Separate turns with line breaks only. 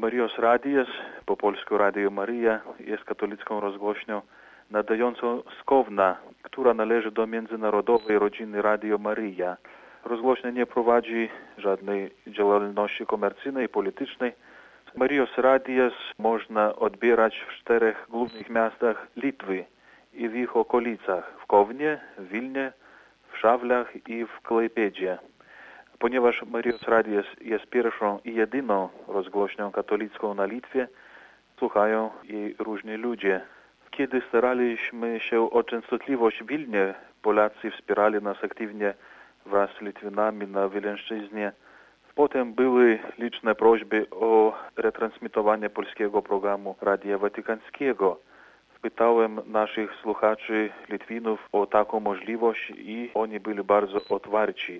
Marijos Radijas, po polsku Radio Maryja, jest katolicką rozgłośnią nadającą z Kowna, która należy do międzynarodowej rodziny Radio Maryja. Rozgłośnia nie prowadzi żadnej działalności komercyjnej, politycznej. Marijos Radijas można odbierać w 4 głównych miastach Litwy i w ich okolicach, w Kownie, w Wilnie, w Szawlach i w Klejpedzie. Ponieważ Marijos Radijas jest pierwszą i jedyną rozgłośnią katolicką na Litwie, słuchają jej różni ludzie. Kiedy staraliśmy się o częstotliwość w Wilnie, Polacy wspierali nas aktywnie wraz z Litwinami na Wileńszczyźnie. Potem były liczne prośby o retransmitowanie polskiego programu Radia Watykańskiego. Pytałem naszych słuchaczy Litwinów o taką możliwość i oni byli bardzo otwarci.